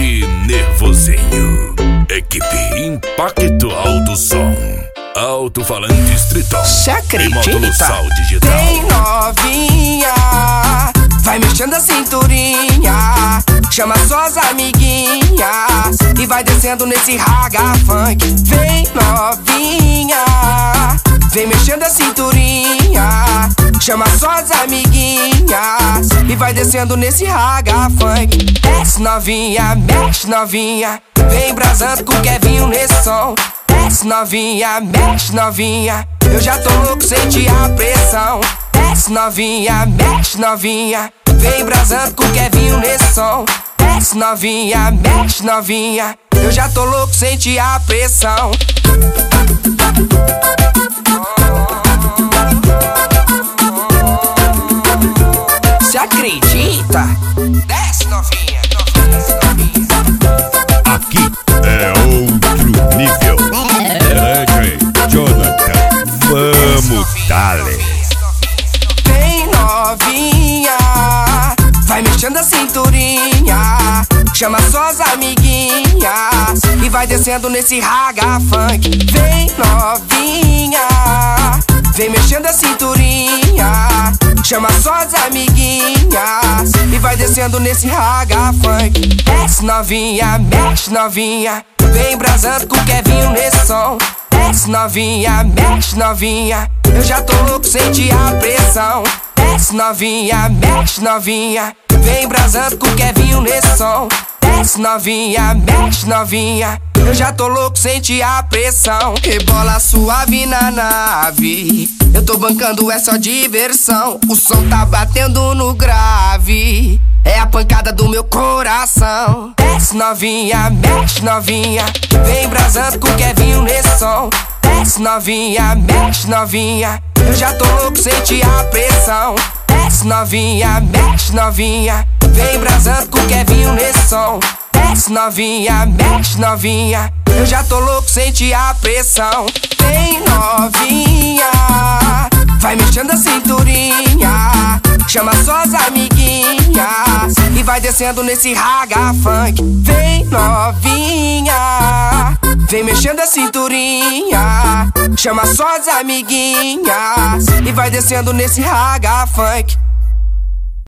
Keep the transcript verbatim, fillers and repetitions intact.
Pagode Nervosinho. Equipe Impacto Alto Som. Alto-falante Tritton. Cê acredita? E módulo Sal Digital. Tem novinha, vai mexendo a cinturinha, chama suas amiguinhas e vai descendo nesse raga funk. Vem novinha, vem mexendo a cinturinha, chama suas amiguinhas e vai descendo nesse raga funk. Desce novinha, mexe novinha, vem brasando com o Kevinho nesse som. Desce novinha, mexe novinha, eu já tô louco, senti a pressão. Desce novinha, mexe novinha, vem brasando com o Kevinho nesse som. Desce novinha, mexe novinha, eu já tô louco, senti a pressão. Cê acredita? Desce novinha, novinha, novinha. Aqui é outro nível. Elegre Jonathan, vamos dale. Vem novinha, vai mexendo a cinturinha, chama suas amiguinhas e vai descendo nesse raga funk. Vem novinha, vem mexendo a cinturinha, chama suas amiguinhas e vai descendo nesse raga funk. Desce novinha, mexe novinha, vem brasando com o Kevinho nesse som. Desce novinha, mexe novinha, eu já tô louco, senti a pressão. Desce novinha, mexe novinha, vem brasando com o Kevinho nesse som. Desce novinha, mexe novinha, eu já tô louco, senti a pressão. Rebola suave na nave, eu tô bancando, é só diversão. O som tá batendo no grave, é a pancada do meu coração. Desce novinha, mexe novinha, vem brasando com o Kevinho nesse som. Desce novinha, mexe novinha, eu já tô louco, senti a pressão. Desce novinha, mexe novinha, vem brasando com o Kevinho nesse som. Desce novinha, mexe novinha, eu já tô louco, senti a pressão. Tem novinha, vai mexendo a cinturinha, chama suas amiguinhas e vai descendo nesse raga funk. Vem novinha, vem mexendo a cinturinha, chama suas amiguinhas e vai descendo nesse raga funk.